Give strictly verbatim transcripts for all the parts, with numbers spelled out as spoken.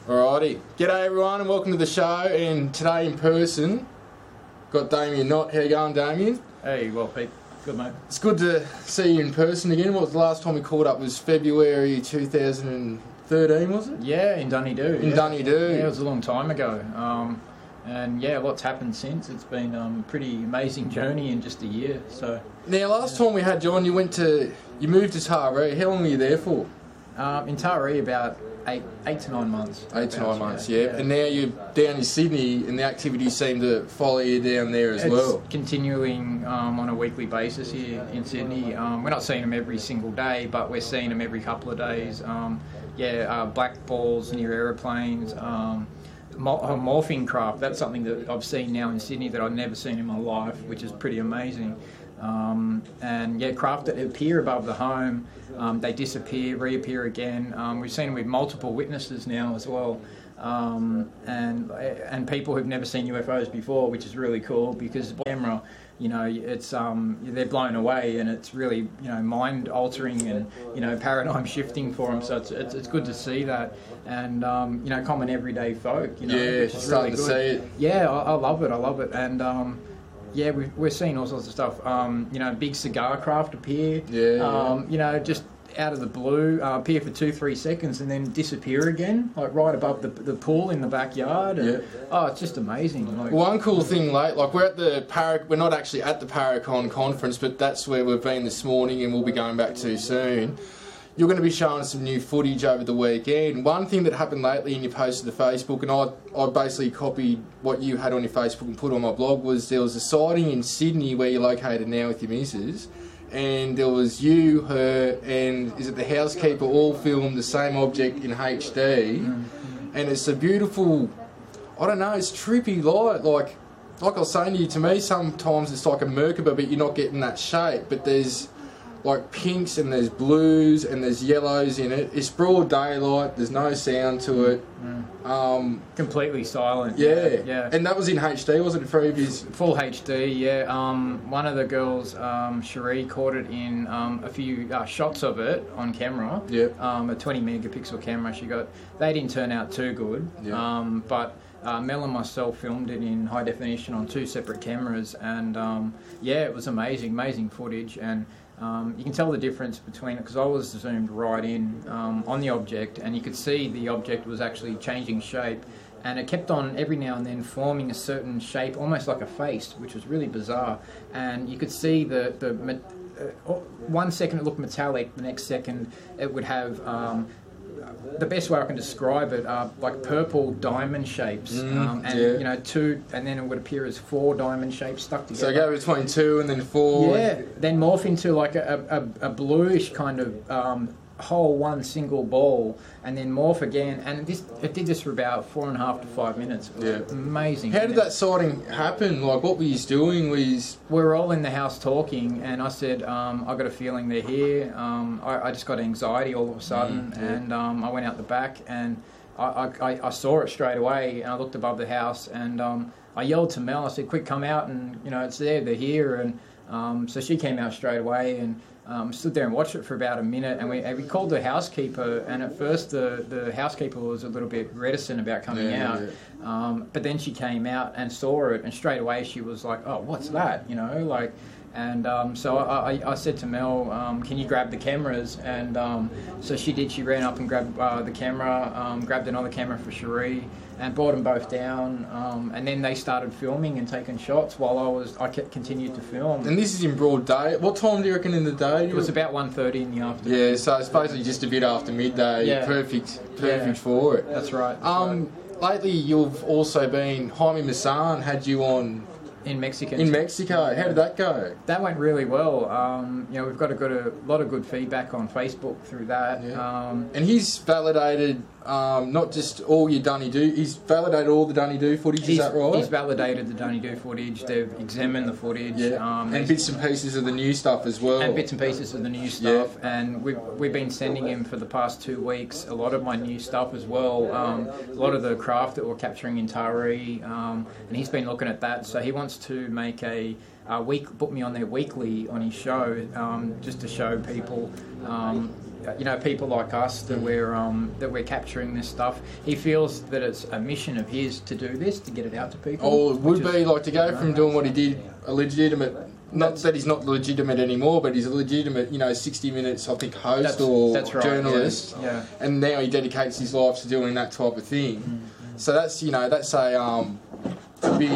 Alrighty. G'day everyone and welcome to the show. And today in person, got Damien Knott. How you going, Damien? Hey, well, Pete. Good, mate. It's good to see you in person again. What was the last time we caught up? Was February two thousand thirteen, was it? Yeah, in Dunedoo. In yeah. Dunedoo. Yeah, it was a long time ago. Um, and yeah, lots happened since. It's been um, a pretty amazing journey in just a year. So Now, last time we had you on, you went to, you moved to Taree. How long were you there for? um, in Taree, about eight, eight to nine months. Eight to nine About, months, yeah. And now you're down in Sydney, and the activities seem to follow you down there as It's well. continuing um, on a weekly basis here in Sydney. Um, we're not seeing them every single day, but we're seeing them every couple of days. Um, yeah, uh, black balls near aeroplanes. Um, mo- uh, morphing craft, that's something that I've seen now in Sydney that I've never seen in my life, which is pretty amazing. Um, and yeah, craft that appear above the home, um, they disappear, reappear again. Um, we've seen them with multiple witnesses now as well. Um, and and people who've never seen U F Os before, which is really cool because the camera, you know, it's um, they're blown away and it's really, you know, mind altering and, you know, paradigm shifting for them. So it's it's, it's good to see that, and um, you know, common everyday folk, you know, Yeah, which is starting really to good. see it. Yeah, I, I love it. I love it, and. Um, Yeah, we've, we're seeing all sorts of stuff. Um, you know, big cigar craft appear. Yeah, Um, yeah. You know, just out of the blue, uh, appear for two, three seconds and then disappear again, like right above the the pool in the backyard. And, Yeah. Oh, it's just amazing. Like, One cool thing, late, like we're at the Para, we're not actually at the Paracon conference, but that's where we've been this morning, and we'll be going back to soon. You're going to be showing us some new footage over the weekend. One thing that happened lately, and you posted to Facebook, and I I basically copied what you had on your Facebook and put on my blog, was there was a sighting in Sydney where you're located now with your missus, and there was you, her, and is it the housekeeper all filmed the same object in H D, mm-hmm. and it's a beautiful, I don't know, it's trippy light, like like I was saying to you, to me sometimes it's like a Merkaba, but you're not getting that shape, but there's like pinks and there's blues and there's yellows in it. It's broad daylight, there's no sound to it. Mm. Um, completely silent. yeah. Yeah. And that was in H D, wasn't it, previous? Full H D, yeah. Um, one of the girls, um, Cherie, caught it in um, a few uh, shots of it on camera. Yeah. Um, a twenty megapixel camera she got. They didn't turn out too good. Yeah. Um, but uh, Mel and myself filmed it in high definition on two separate cameras, and um, yeah, it was amazing, amazing footage. And Um, you can tell the difference between it because I was zoomed right in um, on the object, and you could see the object was actually changing shape, and it kept on every now and then forming a certain shape, almost like a face, which was really bizarre. And you could see the the uh, one second it looked metallic, the next second it would have. Um, the best way I can describe it are like purple diamond shapes, Mm, um, and yeah. you know, two, and then it would appear as four diamond shapes stuck together. So go between two and then four. Yeah, then morph into like a, a, a bluish kind of um, whole one single ball, and then morph again. And this it did this for about four and a half to five minutes. It was Yeah. amazing. How did that sighting happen? Like, what were you doing? Were you... We were all in the house talking, and I said, um, I got a feeling they're here. Um, I, I just got anxiety all of a sudden, Mm, yeah. and um, I went out the back, and I, I, I saw it straight away, and I looked above the house, and um, I yelled to Mel. I said, "Quick, come out!" And you know, it's there. They're here, and um, so she came out straight away, and um, stood there and watched it for about a minute. And we, and we called the housekeeper, and at first the, the housekeeper was a little bit reticent about coming Yeah, out. yeah. Um, but then she came out and saw it, and straight away she was like, "Oh, what's that?" You know, like. And um, so I, I, I said to Mel, um, "Can you grab the cameras?" And um, so she did. She ran up and grabbed uh, the camera, um, grabbed another camera for Cherie, and brought them both down. Um, and then they started filming and taking shots while I was. I kept, continued to film. And this is in broad day. What time do you reckon in the day? It was about one thirty in the afternoon. Yeah, so it's basically just a bit after midday. Yeah. Perfect, perfect Yeah. for it. That's right. That's Um, lately you've also been, Jaime Maussan had you on right. In Mexico. in Mexico. How did that go? That went really well. Um, you know, we've got a good a lot of good feedback on Facebook through that. Yeah. Um, And he's validated um, not just all your Dunedoo, he's validated all the Dunedoo footage, is he's, that right? he's validated the Dunedoo footage. They've examined the footage. Yeah, Um, and bits and pieces of the new stuff as well. and bits and pieces of the new stuff, and we've we've been sending him for the past two weeks a lot of my new stuff as well. Um, a lot of the craft that we're capturing in Taree, um, and he's been looking at that. So he wants to make a uh, week put me on there weekly on his show, um, just to show people. Um, You know, people like us that we're um, that we're capturing this stuff. He feels that it's a mission of his to do this, to get it out to people. Oh, it would is, be like to go from doing what he did, a legitimate. Not that he's not legitimate anymore, but he's a legitimate, you know, sixty minutes, I think, host that's, or that's right, journalist. Yeah. yeah. And now he dedicates his life to doing that type of thing. Mm-hmm. So that's, you know, that's a um, a big.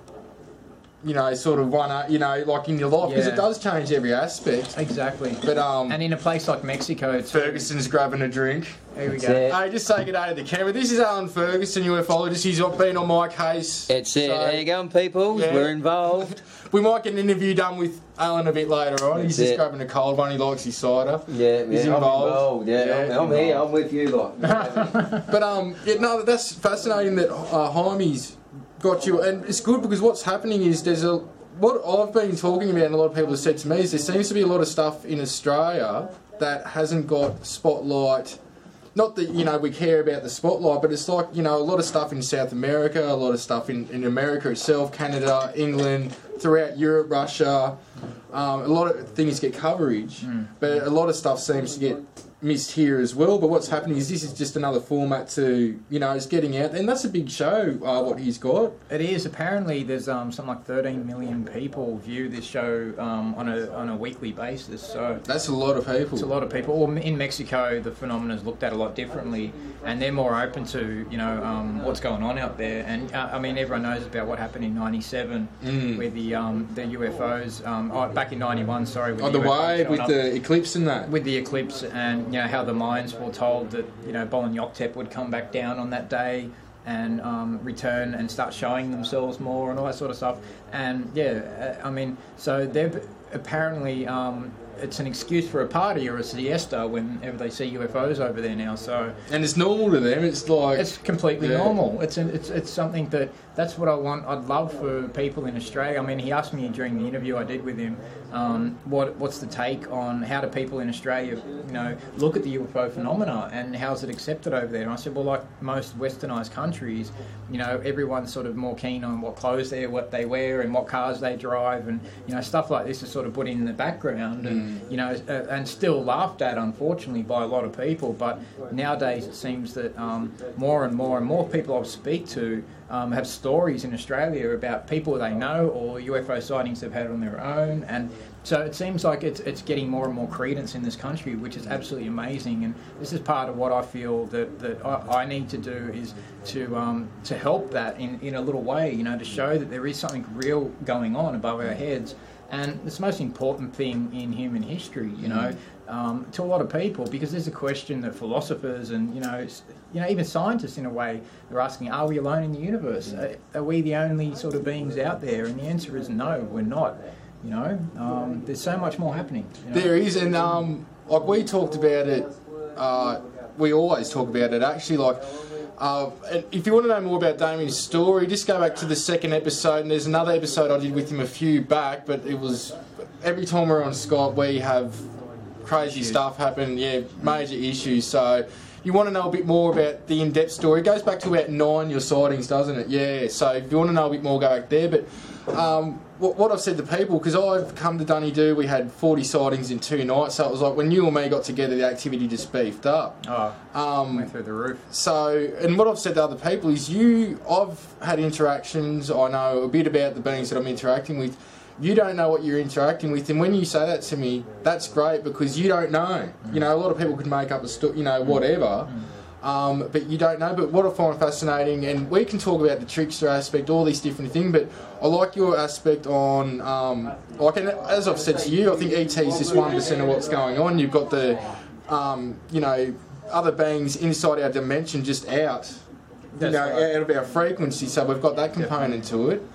You know, sort of one, you know, like in your life, because Yeah. it does change every aspect. Exactly. But um, and in a place like Mexico, too. Ferguson's grabbing a drink. Here we That's go. it. Hey, just say good day to the camera. This is Alan Ferguson, ufologist. He's been on my case. That's it. So, How you going, people? Yeah. We're involved. We might get an interview done with Alan a bit later on. He's That's just it. grabbing a cold one. He likes his cider. Yeah, He's yeah, involved. I'm involved. Yeah, Yeah, I'm, I'm here. I'm with you, lot. But um, yeah, no, that's fascinating that uh, Jaime's got you, and it's good because what's happening is there's a what I've been talking about, and a lot of people have said to me is there seems to be a lot of stuff in Australia that hasn't got spotlight. Not that, you know, we care about the spotlight, but it's like, you know, a lot of stuff in South America, a lot of stuff in, in America itself, Canada, England, throughout Europe, Russia. Um, a lot of things get coverage, mm. but a lot of stuff seems to get missed here as well. But what's happening is this is just another format to, you know, it's getting out, and that's a big show, uh, what he's got. It is. Apparently there's um, something like thirteen million people view this show um, on a on a weekly basis. So that's a lot of people. It's a lot of people. Well, in Mexico, the phenomenon is looked at a lot differently, and they're more open to, you know, um, what's going on out there. And uh, I mean, everyone knows about what happened in ninety-seven mm. with the um, the U F Os. Um, oh, back in ninety-one, sorry. With oh, the, the wave with the eclipse and that. With the eclipse, and you know how the Mayans were told that, you know, Bolañoctep would come back down on that day and um, return and start showing themselves more and all that sort of stuff. And yeah, I mean, so they've apparently. Um, It's an excuse for a party or a siesta whenever they see U F Os over there now. So and it's normal to them. It's like it's completely yeah. normal. It's an, it's it's something that that's what I want. I'd love for people in Australia. I mean, he asked me during the interview I did with him, um, what what's the take on how do people in Australia, you know, look at the U F O phenomena and how's it accepted over there? And I said, well, like most westernised countries, you know, everyone's sort of more keen on what clothes they what they wear and what cars they drive, and you know, stuff like this is sort of put in the background. And you know, uh, and still laughed at, unfortunately, by a lot of people. But nowadays it seems that um, more and more and more people I speak to um, have stories in Australia about people they know or U F O sightings they've had on their own. And so it seems like it's it's getting more and more credence in this country, which is absolutely amazing. And this is part of what I feel that, that I, I need to do is to um, to help that in, in a little way, you know, to show that there is something real going on above our heads. And it's the most important thing in human history, you know, um, to a lot of people, because there's a question that philosophers and, you know, you know, even scientists in a way, they're asking, are we alone in the universe? Are, are we the only sort of beings out there? And the answer is no, we're not. You know, um, there's so much more happening. You know? There is, and um, like we talked about it, uh, we always talk about it actually, like, Uh, and if you want to know more about Damien's story, just go back to the second episode, and there's another episode I did with him a few back, but it was every time we're on Skype we have crazy issues. Stuff happen, yeah, major issues. So you want to know a bit more about the in-depth story. It goes back to about nine your sightings, doesn't it? Yeah, so if you want to know a bit more, go back there. But um, what, what I've said to people, because I've come to Dunedoo, we had forty sightings in two nights, so it was like when you and me got together, the activity just beefed up. Oh, um, went through the roof. So, and what I've said to other people is you, I've had interactions, I know a bit about the beings that I'm interacting with. You don't know what you're interacting with, and when you say that to me, that's great because you don't know. Mm. You know, a lot of people could make up a story, you know, whatever, mm. um, but you don't know. But what I find fascinating, and we can talk about the trickster aspect, all these different things, but I like your aspect on, um, like, and as I've said to you, I think E T is just one percent of what's going on. You've got the, um, you know, other beings inside our dimension just out, you That's know, right. out of our frequency, so we've got that component to it.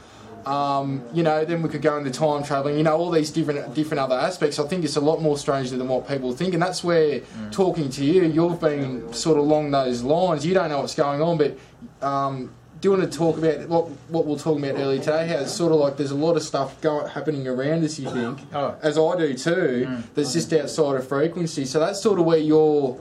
Um, you know, then we could go into time travelling, you know, all these different different other aspects. I think it's a lot more stranger than what people think, and that's where, mm. talking to you, you've been sort of along those lines. You don't know what's going on, but um, do you want to talk about what what we were talking about earlier today, how it's sort of like there's a lot of stuff going, happening around us, you think, oh. as I do too, mm. that's just outside of frequency. So that's sort of where you're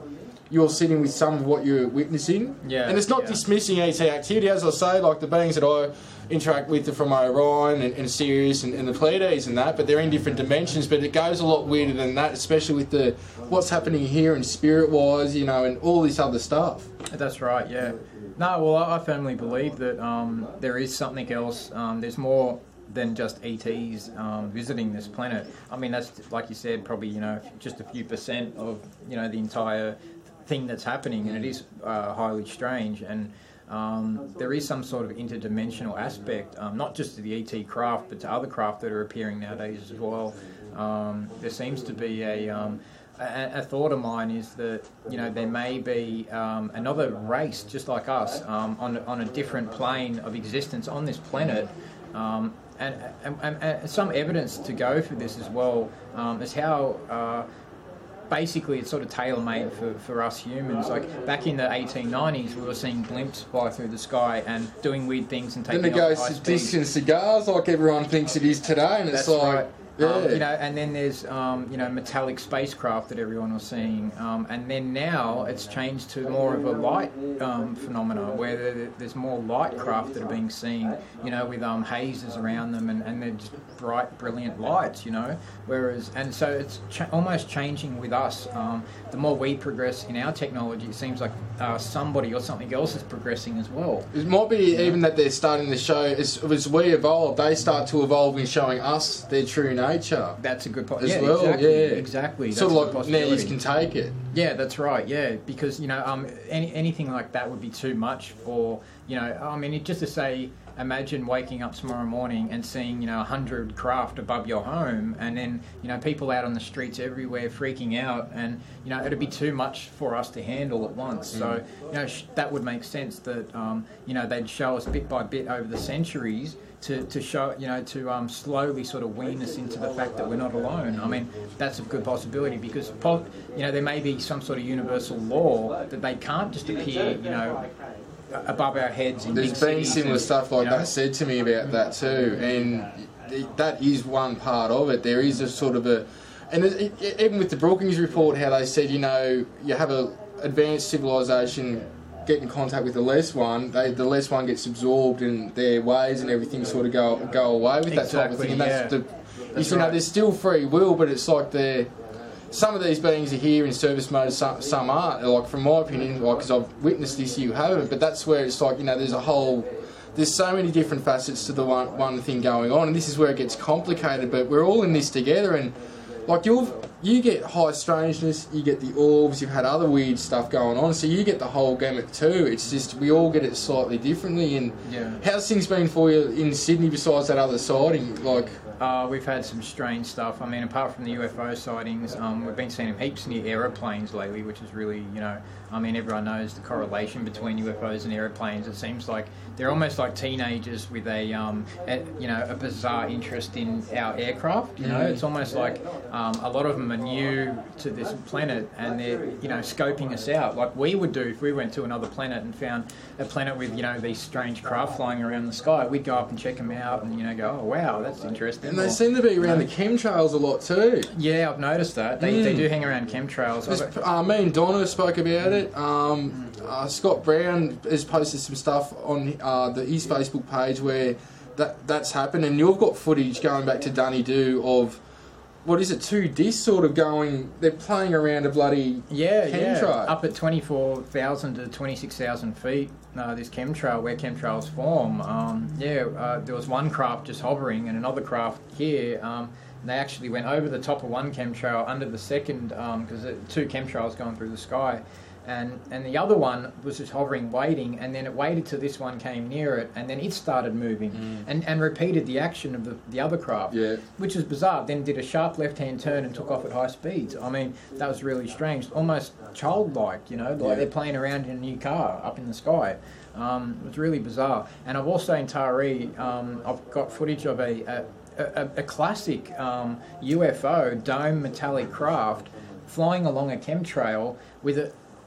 you're sitting with some of what you're witnessing. Yeah, and it's not yeah. dismissing E T activity, as I say, like the beings that I interact with are from Orion and, and Sirius and, and the Pleiades and that, but they're in different dimensions. But it goes a lot weirder than that, especially with the what's happening here and spirit-wise, you know, and all this other stuff. That's right, yeah. No, well, I I firmly believe that um, there is something else. Um, there's more than just E Ts um, visiting this planet. I mean, that's, like you said, probably, you know, just a few percent of, you know, the entire thing that's happening, and it is uh, highly strange. And um, there is some sort of interdimensional aspect, um, not just to the E T craft, but to other craft that are appearing nowadays as well. Um, there seems to be a... Um, A, a thought of mine is that, you know, there may be um, another race just like us um, on, on a different plane of existence on this planet, um, and, and, and, and some evidence to go for this as well um, is how uh, basically it's sort of tailor-made for, for us humans. Like back in the eighteen nineties, we were seeing blimps fly through the sky and doing weird things and taking Then it off goes high to speed. distant cigars like everyone thinks it is today, and it's That's like... right. Yeah. Um, you know, and then there's um, you know, metallic spacecraft that everyone was seeing, um, and then now it's changed to more of a light um, phenomena where there, there's more light craft that are being seen, you know, with um, hazes around them, and, and they're just bright, brilliant lights, you know. Whereas, and so it's cha- almost changing with us. Um, the more we progress in our technology, it seems like uh, somebody or something else is progressing as well. It might be even that they're starting to show, as, as we evolve, they start to evolve in showing us their true nature. That's a good point. As Yeah, well, exactly, yeah. exactly. Sort That's a of like possibility. knees can take it. Yeah, that's right. Yeah, because you know, um, any anything like that would be too much for, you know. I mean, it, just to say, imagine waking up tomorrow morning and seeing, you know, a hundred craft above your home, and then, you know, people out on the streets everywhere freaking out, and you know, it'd be too much for us to handle at once. Mm. So, you know, sh- that would make sense that, um, you know, they'd show us bit by bit over the centuries. To, to show, you know, to um, slowly sort of wean us into the fact that we're not alone. I mean, that's a good possibility because, po- you know, there may be some sort of universal law that they can't just appear, you know, above our heads in There's big been cities similar and, stuff like you know. that said to me about that too, and th- that is one part of it. There is a sort of a, and it, it, even with the Brookings report, how they said, you know, you have a advanced civilization get in contact with the less one, they, the less one gets absorbed and their ways and everything sort of go go away with that Exactly, type of thing. And that's yeah. the, That's you know, right. there's still free will, but it's like they're, some of these beings are here in service mode, some, some aren't. Like, from my opinion, like, because I've witnessed this, you haven't, but that's where it's like, you know, there's a whole, there's so many different facets to the one, one thing going on, and this is where it gets complicated, but we're all in this together, and like, you've, you get high strangeness, you get the orbs, you've had other weird stuff going on, so you get the whole gamut too. It's just, we all get it slightly differently. And Yeah. how's things been for you in Sydney besides that other sighting? Like, Uh, we've had some strange stuff. I mean, apart from the U F O sightings, um, we've been seeing heaps near aeroplanes lately, which is really, you know, I mean, everyone knows the correlation between U F Os and aeroplanes. It seems like they're almost like teenagers with a, um, a you know, a bizarre interest in our aircraft. You know, it's almost like um, a lot of them are new to this planet, and they're, you know, scoping us out like we would do if we went to another planet and found a planet with, you know, these strange craft flying around the sky. We'd go up and check them out, and, you know, go, oh wow, that's interesting. and they Or, seem to be around you the know, chemtrails a lot too. yeah, I've noticed that. They, Mm. they do hang around chemtrails. This- I've- Uh, me and Donna spoke about it. Um, uh, Scott Brown has posted some stuff on uh, the, his Facebook page where that that's happened, and you've got footage going back to Dunny Doo of, what is it, two discs sort of going, they're playing around a bloody Yeah, yeah. chemtrail. Up at twenty-four thousand to twenty-six thousand feet, uh, this chemtrail, where chemtrails form. Um, yeah, uh, there was one craft just hovering and another craft here. Um, they actually went over the top of one chemtrail, under the second, because um, two chemtrails going through the sky. And, and the other one was just hovering, waiting, and then it waited till this one came near it, and then it started moving Mm. and, and repeated the action of the, the other craft, Yeah. which is bizarre. Then did a sharp left-hand turn and took off at high speeds. I mean, that was really strange, almost childlike, you know, like Yeah. they're playing around in a new car up in the sky. Um, it was really bizarre. And I've also in Taree, um, I've got footage of a, a, a, a classic um, U F O, dome metallic craft, flying along a chemtrail with a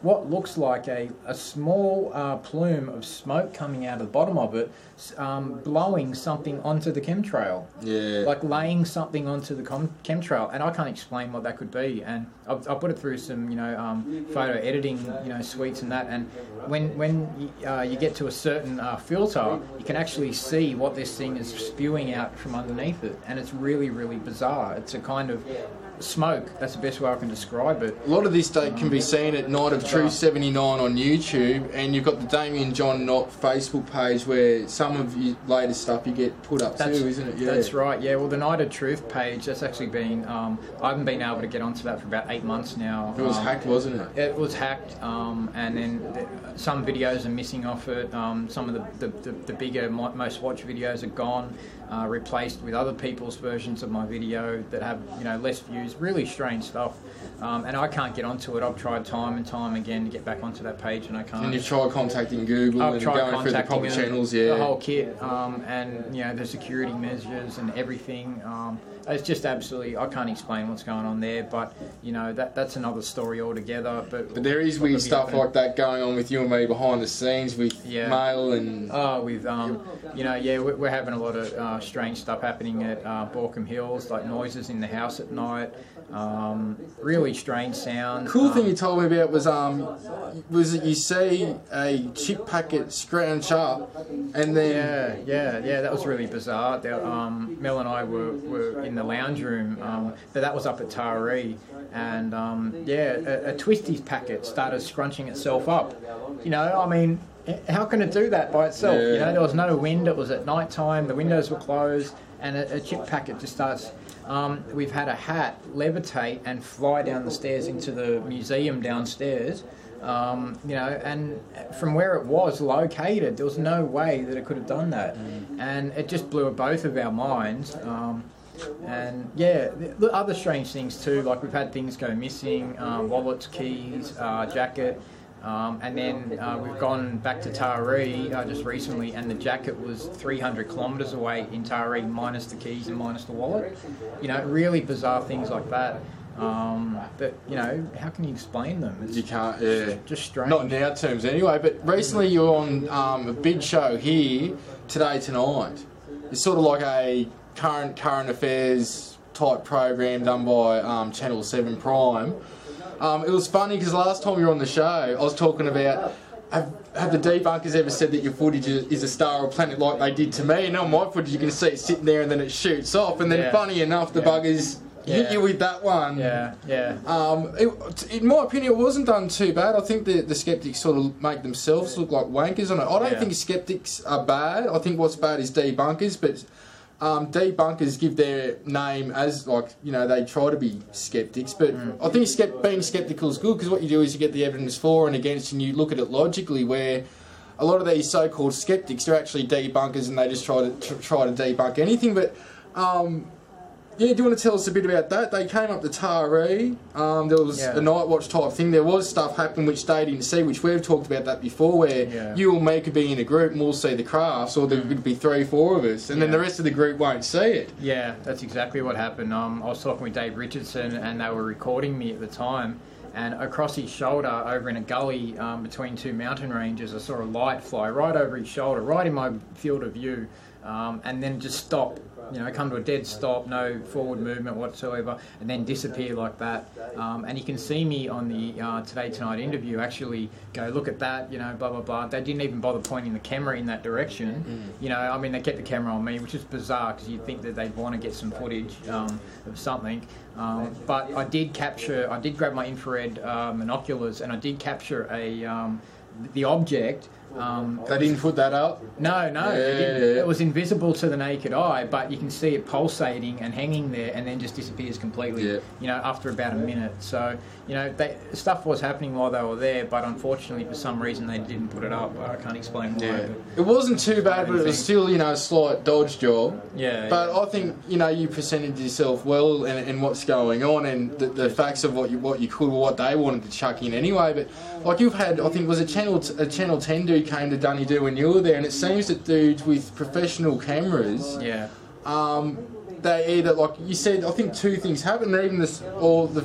what looks like a, a small uh, plume of smoke coming out of the bottom of it, um, blowing something onto the chemtrail. Yeah. Like laying something onto the com- chemtrail, and I can't explain what that could be. And I've, I put it through some, you know, um, photo editing, you know, suites and that. And when when you, uh, you get to a certain uh, filter, you can actually see what this thing is spewing out from underneath it, and it's really, really bizarre. It's a kind of smoke. That's the best way I can describe it. A lot of this day can be seen at Night of Truth seventy-nine on YouTube, and you've got the Damien John Knott Facebook page where some of your latest stuff you get put up That's, too, isn't it? Yeah. That's right, yeah. Well, the Night of Truth page, that's actually been, um, I haven't been able to get onto that for about eight months now. It was um, hacked, wasn't it? It was hacked, um, and then th- some videos are missing off it. Um, some of the, the, the, the bigger, mo- most watched videos are gone, uh, replaced with other people's versions of my video that have, you know, less views. Really strange stuff. Um, and I can't get onto it. I've tried time and time again to get back onto that page, and I can't. And you've tried contacting Google I've and tried going through the proper them, channels, yeah. the whole kit, um, and you know the security measures and everything. Um, it's just absolutely, I can't explain what's going on there, but you know that that's another story altogether. But But there is weird stuff like that going on with you and me behind the scenes with Yeah. mail and. Oh, with um, you know, yeah, we're, we're having a lot of uh, strange stuff happening at uh, Borkham Hills, like noises in the house at night, um, really strange sounds. Cool um, thing you told me about was um was that you see a chip packet scrounge up and then Yeah, yeah, yeah. That was really bizarre. There, um, Mel and I were, were in the lounge room, um, but that was up at Taree, and um, yeah, a, a Twisties packet started scrunching itself up. You know, I mean, how can it do that by itself? Yeah. You know, there was no wind. It was at night time. The windows were closed, and a, a chip packet just starts. Um, we've had a hat levitate and fly down the stairs into the museum downstairs. Um, you know, and from where it was located, there was no way that it could have done that, mm. and it just blew both of our minds. Um, and yeah, the other strange things too, like we've had things go missing, uh, wallets, keys, uh, jacket. Um, and then uh, we've gone back to Taree uh, just recently, and the jacket was three hundred kilometres away in Taree, minus the keys and minus the wallet. You know, really bizarre things like that. Um, but, you know, how can you explain them? It's you can't, yeah. Just strange. Not in our terms anyway, but recently you're on um, a big show here, Today Tonight. It's sort of like a current current affairs type program done by um, Channel seven Prime. Um, it was funny because last time you were on the show, I was talking about have, have the debunkers ever said that your footage is, is a star or planet like they did to me? And on my footage, you can see it sitting there and then it shoots off. And then, Yeah. funny enough, the Yeah. buggers Yeah. hit you with that one. Yeah, yeah. Um, it, in my opinion, it wasn't done too bad. I think the, the skeptics sort of make themselves look like wankers on it. I don't Yeah. think skeptics are bad. I think what's bad is debunkers, but um, debunkers give their name as, like, you know, they try to be skeptics. But Mm. I think skept- being skeptical is good because what you do is you get the evidence for and against and you look at it logically, where a lot of these so-called skeptics are actually debunkers and they just try to tr- try to debunk anything. But um, yeah, do you want to tell us a bit about that? They came up to Taree. Um, there was Yeah. a night watch type thing. There was stuff happening which they didn't see, which we've talked about that before, where Yeah. you or me could be in a group and we'll see the crafts, or there could be three, four of us, and then Yeah. the rest of the group won't see it. Yeah, that's exactly what happened. Um, I was talking with Dave Richardson, and they were recording me at the time. And across his shoulder, over in a gully um, between two mountain ranges, I saw a light fly right over his shoulder, right in my field of view, um, and then just stop. You know, come to a dead stop, no forward movement whatsoever, and then disappear like that. Um, and you can see me on the uh, Today Tonight interview actually go, look at that, you know, blah, blah, blah. They didn't even bother pointing the camera in that direction. Mm. You know, I mean, they kept the camera on me, which is bizarre because you'd think that they'd want to get some footage um, of something. Um, but I did capture, I did grab my infrared uh, binoculars and I did capture a um, the object. Um, They didn't put that up? No, no, Yeah, it, didn't. yeah. It was invisible to the naked eye, but you can see it pulsating and hanging there, and then just disappears completely. Yeah. You know, after about a minute. So, you know, they, stuff was happening while they were there, but unfortunately, for some reason, they didn't put it up. I can't explain why. Yeah. But It wasn't too bad, but it was still, you know, a slight dodge job. yeah. But yeah. I think, you know, you presented yourself well and, and what's going on and the, the facts of what you what you could or what they wanted to chuck in anyway. But like you've had, I think, was a Channel t- a Channel ten dude came to Dunny Do when you were there, and it seems that dudes with professional cameras, Yeah. um, they either, like you said, I think two things happen. Even this, or the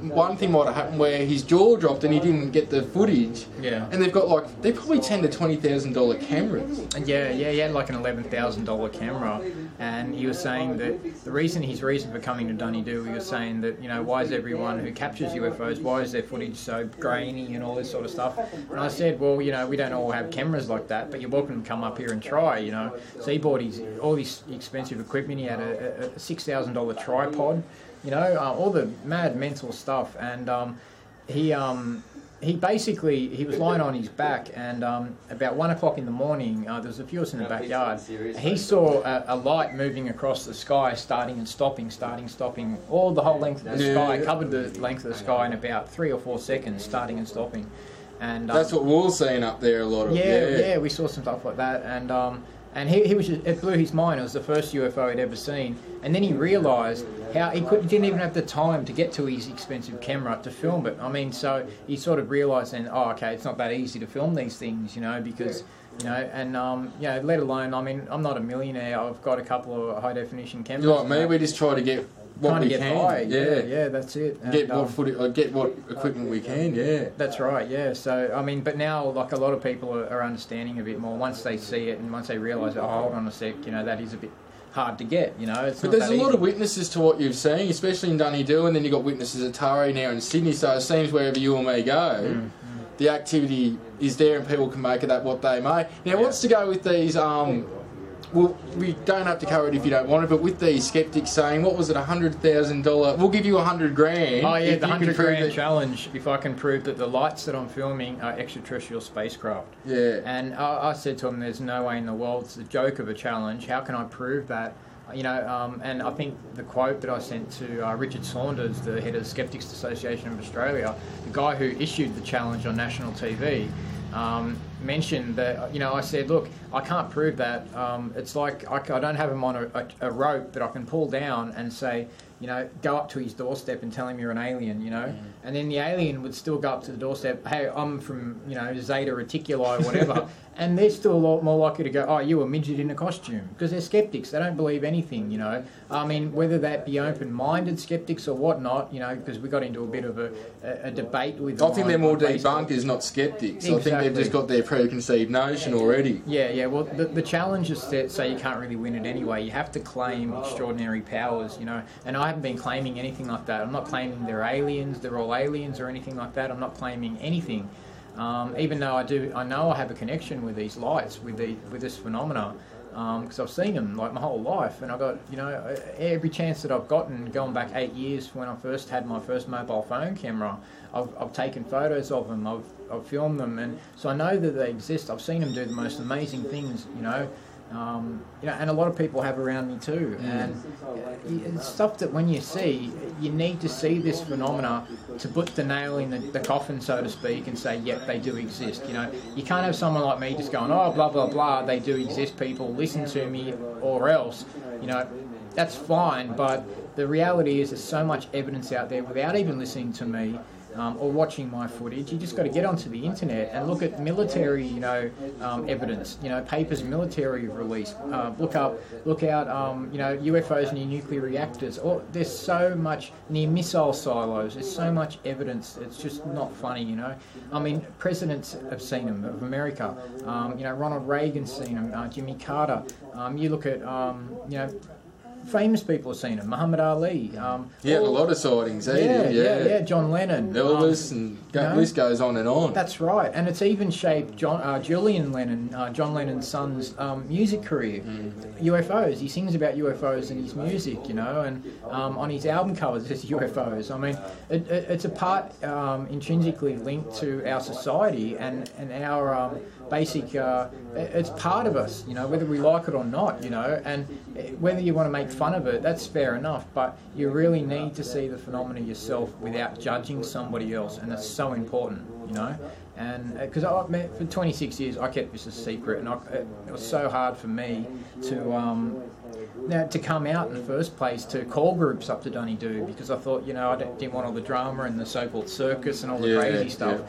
one thing might have happened where his jaw dropped and he didn't get the footage. Yeah. And they've got like they're probably ten to twenty thousand dollar cameras. And yeah, yeah, he had like an eleven thousand dollar camera, and he was saying that the reason his reason for coming to Dunedoo, he was saying that, you know, why is everyone who captures U F Os, why is their footage so grainy and all this sort of stuff? And I said, well, you know, we don't all have cameras like that, but you're welcome to come up here and try, you know. So he bought his all this expensive equipment. He had a, a six thousand dollar tripod, you know, uh, all the mad mental stuff, and um, he um, he basically he was lying on his back, and um, about one o'clock in the morning, uh, there was a few of us in the backyard. He saw a, a light moving across the sky, starting and stopping, starting, stopping, all the whole length of the Yeah. sky, covered the length of the sky in about three or four seconds, starting and stopping. And um, That's what we're seeing up there a lot of. yeah, Yeah, yeah, we saw some stuff like that, and um, and he, he was just, it blew his mind. It was the first U F O he'd ever seen, and then he realised how he could he didn't even have the time to get to his expensive camera to film it. I mean, so he sort of realised then, oh, okay, it's not that easy to film these things, you know, because you know, and um, you know, let alone, I mean, I'm not a millionaire. I've got a couple of high definition cameras. You're like me. We just try to get what trying we to get can. by. Yeah. Yeah, yeah, that's it. And, Get um, what footage, uh, get what equipment we can. Yeah. That's right, yeah. So, I mean, but now, like, a lot of people are, are understanding a bit more once they see it and once they realise, oh, hold on a sec, you know, that is a bit hard to get, you know. It's But not there's that a lot easy. of witnesses to what you've seen, especially in Dunedoo, and then you've got witnesses at Tare now in Sydney, so it seems wherever you or me go, Mm. the activity is there and people can make of that what they may. Now, what's to go with these, um, well, we don't have to cover it if you don't want it, but with these skeptics saying, what was it, one hundred thousand dollars, we'll give you one hundred grand. Oh, yeah, if the you can one hundred prove grand that- challenge, if I can prove that the lights that I'm filming are extraterrestrial spacecraft. Yeah. And I, I said to him, there's no way in the world, it's a joke of a challenge, how can I prove that? You know, um, and I think the quote that I sent to uh, Richard Saunders, the head of the Skeptics Association of Australia, the guy who issued the challenge on national T V, um, mentioned that, you know, I said, look, I can't prove that. Um, it's like I, I don't have him on a, a, a rope that I can pull down and say, you know, go up to his doorstep and tell him you're an alien, you know, mm. and then the alien would still go up to the doorstep, hey, I'm from, you know, Zeta Reticuli or whatever, and they're still a lot more likely to go, oh, you a midget in a costume, because they're skeptics, they don't believe anything, you know. I mean, whether that be open-minded skeptics or whatnot, you know, because we got into a bit of a, a, a debate with I them think on- they're more on Facebook. debunkers, not skeptics. I think Exactly. they've just got their preconceived notion already. Yeah, yeah. Well, the, the challenge is that say you can't really win it anyway. You have to claim extraordinary powers, you know. And I haven't been claiming anything like that. I'm not claiming they're aliens, they're all aliens or anything like that. I'm not claiming anything. Um, even though I do, I know I have a connection with these lights, with the with this phenomena, because um, I've seen them like my whole life, and I got, you know, every chance that I've gotten, going back eight years when I first had my first mobile phone camera, I've, I've taken photos of them, I've I've filmed them, and so I know that they exist. I've seen them do the most amazing things, you know. Um, you know, and a lot of people have around me too, and it's stuff that when you see, you need to see this phenomena to put the nail in the, the coffin, so to speak, and say, yep, they do exist. You know, you can't have someone like me just going, oh, blah blah blah, they do exist. People listen to me, or else, you know, that's fine. But the reality is, there's so much evidence out there without even listening to me. Um, or watching my footage, you just got to get onto the internet and look at military, you know, um, evidence, you know, papers military have released. Uh, look up, look out, um, you know, U F Os near nuclear reactors. Or there's so much near missile silos. There's so much evidence. It's just not funny, you know. I mean, presidents have seen them of America. Um, you know, Ronald Reagan's seen them. Uh, Jimmy Carter. Um, you look at, um, you know. Famous people have seen him. Muhammad Ali. Um, Yeah, all, a lot of sightings, eh? yeah, yeah, yeah, yeah. John Lennon. Elvis, um, and go, you know, list goes on and on. That's right, and it's even shaped John, uh, Julian Lennon, uh, John Lennon's son's um, music career. Mm. U F Os. He sings about U F Os in his music, you know, and um, on his album covers there's U F Os. I mean, it, it, it's a part um, intrinsically linked to our society and and our um, basic. Uh, it's part of us, you know, whether we like it or not, you know, and whether you want to make fun of it, that's fair enough. But you really need to see the phenomena yourself without judging somebody else, and that's so important, you know. And because I for twenty-six years I kept this a secret, and I, it was so hard for me to um, now to come out in the first place to call groups up to Dunedoo, because I thought, you know, I didn't want all the drama and the so-called circus and all the Yeah, crazy stuff. yeah.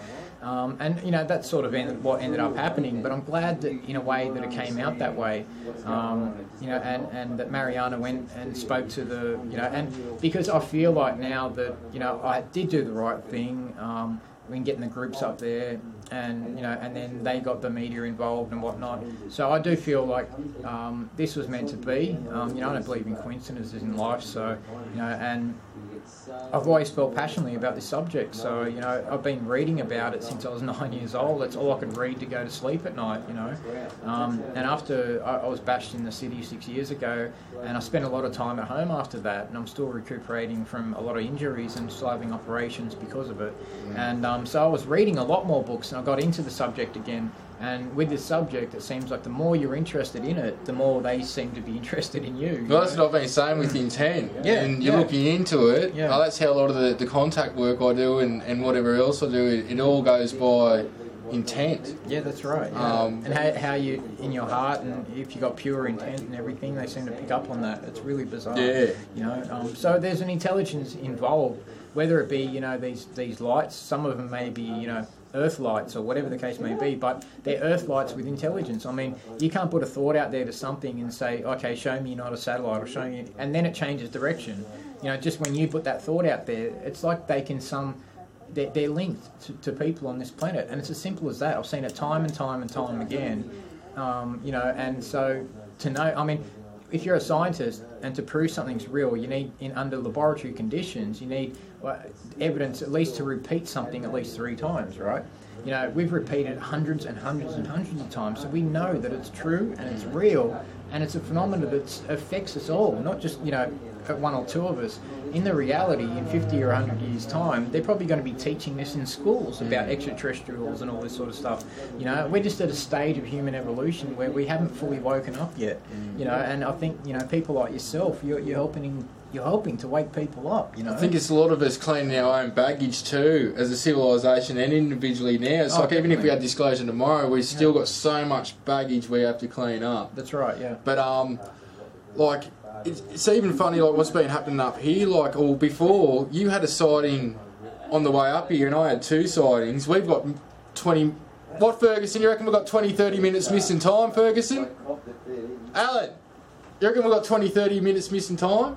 Um, and you know that's sort of ended, what ended up happening. But I'm glad that in a way that it came out that way. Um, you know, and, and that Mariana went and spoke to the you know, and because I feel like now that you know I did do the right thing. Um, we can get in the groups up there, and you know, and then they got the media involved and whatnot. So I do feel like um, this was meant to be. Um, you know, I don't believe in coincidences in life, so you know, and I've always felt passionately about this subject. So you know, I've been reading about it since I was nine years old. That's all I could read to go to sleep at night. You know, um, and after I, I was bashed in the city six years ago, and I spent a lot of time at home after that, and I'm still recuperating from a lot of injuries and still having operations because of it. And um, so I was reading a lot more books, and I got into the subject again. And with this subject, it seems like the more you're interested in it, the more they seem to be interested in you. you Well, that's know? what I've been saying with intent. Yeah, And you're yeah. looking into it. Yeah. Oh, that's how a lot of the, the contact work I do and, and whatever else I do, it, it all goes by intent. Yeah, that's right. Yeah. Um, and how, how you, in your heart, and if you got pure intent and everything, they seem to pick up on that. It's really bizarre. Yeah. You know, um, so there's an intelligence involved, whether it be, you know, these these lights. Some of them may be, you know, Earth lights or whatever the case may be, but they're Earth lights with intelligence. I mean, you can't put a thought out there to something and say, okay, show me you're not a satellite, or show me, and then it changes direction. You know, just when you put that thought out there, it's like they can some. They're, they're linked to, to people on this planet, and it's as simple as that. I've seen it time and time and time again, um, you know, and so to know, I mean, if you're a scientist and to prove something's real, you need, in under laboratory conditions, you need well, evidence at least to repeat something at least three times, right? You know, we've repeated hundreds and hundreds and hundreds of times, so we know that it's true and it's real, and it's a phenomenon that affects us all, not just, you know, one or two of us. In the reality, in fifty or one hundred years' time, they're probably going to be teaching this in schools about extraterrestrials and all this sort of stuff. You know, we're just at a stage of human evolution where we haven't fully woken up yet. You know, and I think, you know, people like yourself, you're, you're helping you're helping to wake people up, you know. I think it's a lot of us cleaning our own baggage too, as a civilization and individually now. It's Oh, like even if we definitely. had disclosure tomorrow, we've still got so much baggage we have to clean up. That's right, yeah. But um, like it's, it's even funny like what's been happening up here. Like, or before you had a sighting on the way up here, and I had two sightings. We've got twenty. What, Ferguson? You reckon we've got twenty, thirty minutes missing time, Ferguson? Alan, you reckon we've got twenty, thirty minutes missing time?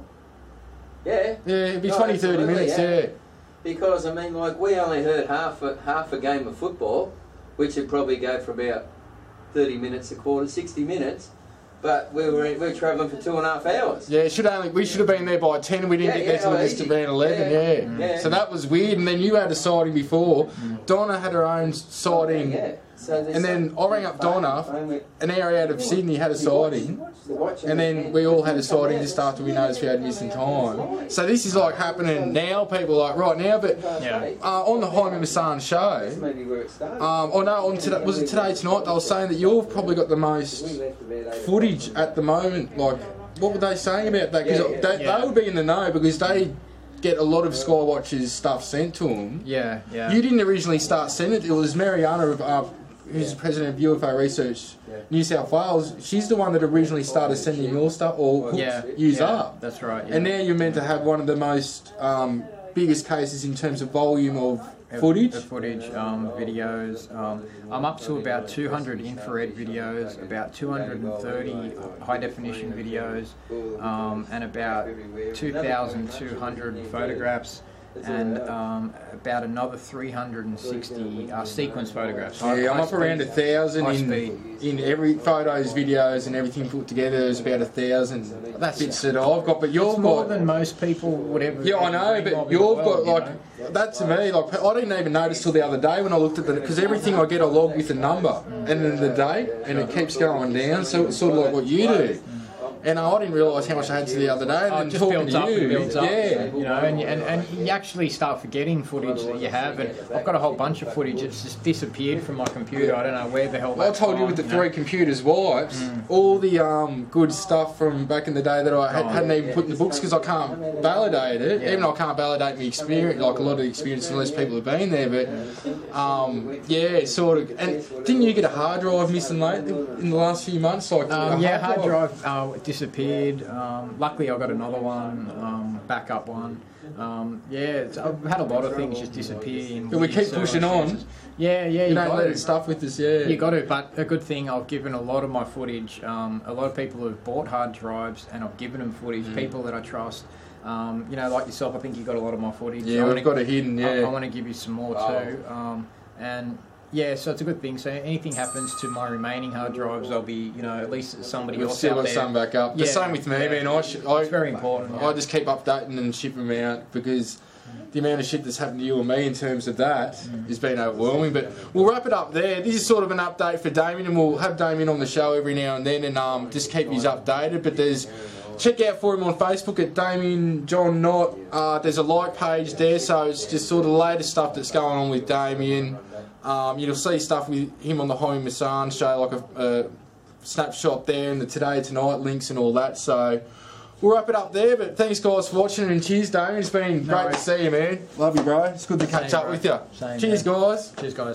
Yeah. Yeah, it'd be No, twenty, thirty absolutely, minutes. yeah. Yeah. Because, I mean, like, we only heard half a, half a game of football, which would probably go for about thirty minutes a quarter, sixty minutes, but we were, we were travelling for two and a half hours. Yeah, it should only we should have been there by ten. We didn't Yeah, get there yeah, till oh, just easy. around eleven. Yeah. Yeah. Mm. Yeah. So that was weird. And then you had a sighting before. Donna had her own sighting. Yeah. So there's And then some- I rang up Donna, phone- an hour out of Sydney, had a sighting. And then we all had a sighting just after we noticed we had missing time. So this is like happening now. People are like right now, but Yeah. uh, on the Jaime Massan show. Maybe where it started. Um, oh no, on today, was it today tonight? They were saying that you've probably got the most We left about eight footage at the moment. Like, what were they saying about that? Because Yeah, yeah. they, Yeah. they would be in the know because they get a lot of Skywatchers stuff sent to them. Yeah, yeah. You didn't originally start sending it. It was Mariana, of, uh, who's the president of U F O Research New South Wales. She's the one that originally started sending your stuff or hooked yeah, yous yeah, up. That's right. Yeah. And now you're meant to have one of the most um, biggest cases in terms of volume of footage. Of footage, um, videos. Um, I'm up to about two hundred infrared videos, about two hundred thirty high definition videos, um, and about two thousand two hundred photographs, and um, about another three hundred sixty uh, sequence photographs. High- Yeah, I'm high up around a speed- thousand high in, speed. in every photos, videos, and everything put together. There's about a thousand That's- bits that I've got, but you've It's more got. than most people would ever. Yeah, I know, dream of but in the you've world, got you like know? that to me. Like I didn't even notice till the other day when I looked at the because everything I get I log with a number and then the date, and it keeps going down. So it's sort of like what you do. And I didn't realise how much I had to the other day. Oh, And it then just talking builds to up you, and builds up, yeah. you know, and, and, and you actually start forgetting footage that you have, and I've got a whole bunch of footage that's just disappeared from my computer. I don't know where the hell I that's told you gone, with the know. three computers wipes, all the um, good stuff from back in the day that I had, Oh, hadn't even put in the books because I can't validate it. Yeah. Even though I can't validate my experience, like a lot of the experience unless people have been there. But um, yeah, sort of. And didn't you get a hard drive missing lately in the last few months? Like Um, a yeah, hard drive uh, disappeared. Um, luckily, I got another one, um, backup one. Um, yeah, it's, I've had a lot of things just disappear. In But we weird keep pushing on. circumstances. Yeah, yeah, You, you don't got let to. it stuff with us, yeah. You got to, but a good thing, I've given a lot of my footage. Um, a lot of people have bought hard drives, and I've given them footage. Mm. People that I trust. Um, you know, like yourself, I think you got a lot of my footage. Yeah, I we've wanna, got it hidden, yeah. I, I want to give you some more Oh. too. Um, and yeah, so it's a good thing. So anything happens to my remaining hard drives, I'll be, you know, at least somebody We've else still out got there. some back up. The Yeah, same with me, yeah. man. I, sh- I, It's very important. I Yeah. just keep updating and shipping them out because the amount of shit that's happened to you and me in terms of that Mm. has been overwhelming. But we'll wrap it up there. This is sort of an update for Damien, and we'll have Damien on the show every now and then and um, just keep you updated. But there's check out for him on Facebook at Damien John Knott. Uh, there's a like page there, so it's just sort of the latest stuff that's going on with Damien. Um, you'll see stuff with him on the Home Masan show, like a, a snapshot there, and the Today Tonight links and all that. So we'll wrap it up there. But thanks, guys, for watching, and cheers, Damien. It's been No great worries. to see you, man. Love you, bro. It's good to catch Same, up bro. with you. Same, Cheers, yeah. guys. Cheers, guys.